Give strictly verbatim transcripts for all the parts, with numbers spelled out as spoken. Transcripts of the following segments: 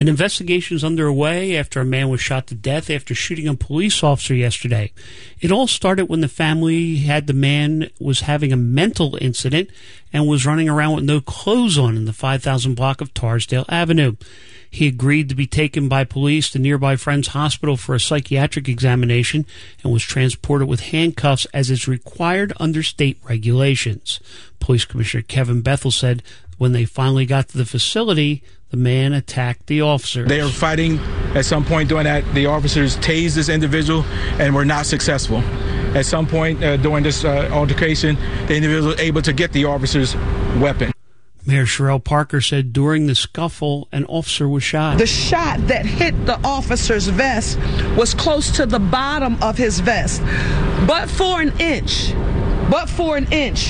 An investigation is underway after a man was shot to death after shooting a police officer yesterday. It all started when the family had the man was having a mental incident and was running around with no clothes on in the five thousand block of Tarsdale Avenue. He agreed to be taken by police to nearby Friends Hospital for a psychiatric examination and was transported with handcuffs as is required under state regulations. Police Commissioner Kevin Bethel said when they finally got to the facility, the man attacked the officer. They were fighting. At some point during that, the officers tased this individual and were not successful. At some point uh, during this uh, altercation, the individual was able to get the officer's weapon. Mayor Sherelle Parker said during the scuffle, an officer was shot. The shot that hit the officer's vest was close to the bottom of his vest. But for an inch, but for an inch,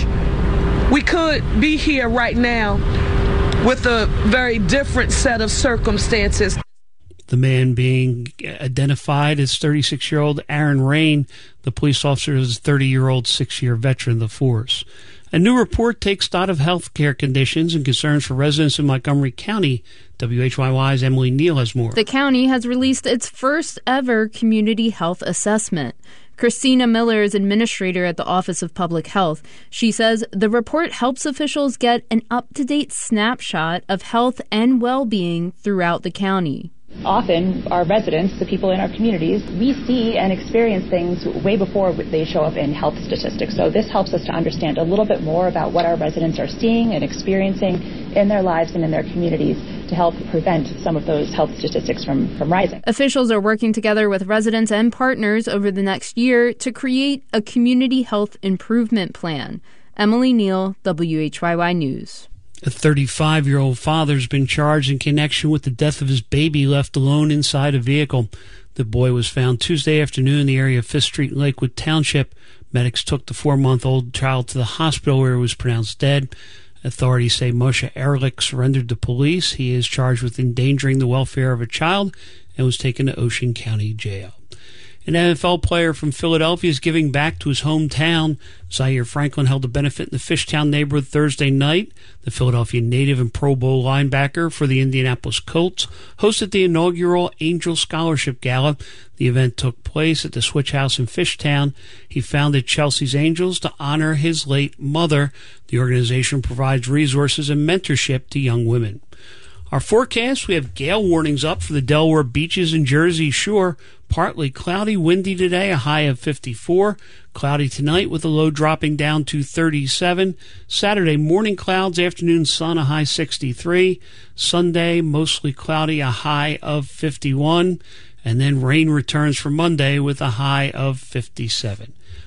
we could be here right now with a very different set of circumstances. The man being identified as thirty-six-year-old Aaron Rain. The police officer is a thirty-year-old six-year veteran of the force. A new report takes stock of health care conditions and concerns for residents in Montgomery County. W H Y Y's Emily Neal has more. The county has released its first ever community health assessment. Christina Miller is administrator at the Office of Public Health. She says the report helps officials get an up-to-date snapshot of health and well-being throughout the county. Often, our residents, the people in our communities, we see and experience things way before they show up in health statistics. So this helps us to understand a little bit more about what our residents are seeing and experiencing in their lives and in their communities to help prevent some of those health statistics from, from rising. Officials are working together with residents and partners over the next year to create a community health improvement plan. Emily Neal, W H Y Y News. A thirty-five-year-old father has been charged in connection with the death of his baby left alone inside a vehicle. The boy was found Tuesday afternoon in the area of Fifth Street in Lakewood Township. Medics took the four-month-old child to the hospital where he was pronounced dead. Authorities say Moshe Ehrlich surrendered to police. He is charged with endangering the welfare of a child and was taken to Ocean County Jail. An N F L player from Philadelphia is giving back to his hometown. Zaire Franklin held a benefit in the Fishtown neighborhood Thursday night. The Philadelphia native and Pro Bowl linebacker for the Indianapolis Colts hosted the inaugural Angel Scholarship Gala. The event took place at the Switch House in Fishtown. He founded Chelsea's Angels to honor his late mother. The organization provides resources and mentorship to young women. Our forecast, we have gale warnings up for the Delaware beaches and Jersey Shore. Partly cloudy, windy today, a high of fifty-four. Cloudy tonight with a low dropping down to thirty-seven. Saturday, morning clouds, afternoon sun, a high sixty-three. Sunday, mostly cloudy, a high of fifty-one. And then rain returns for Monday with a high of fifty-seven.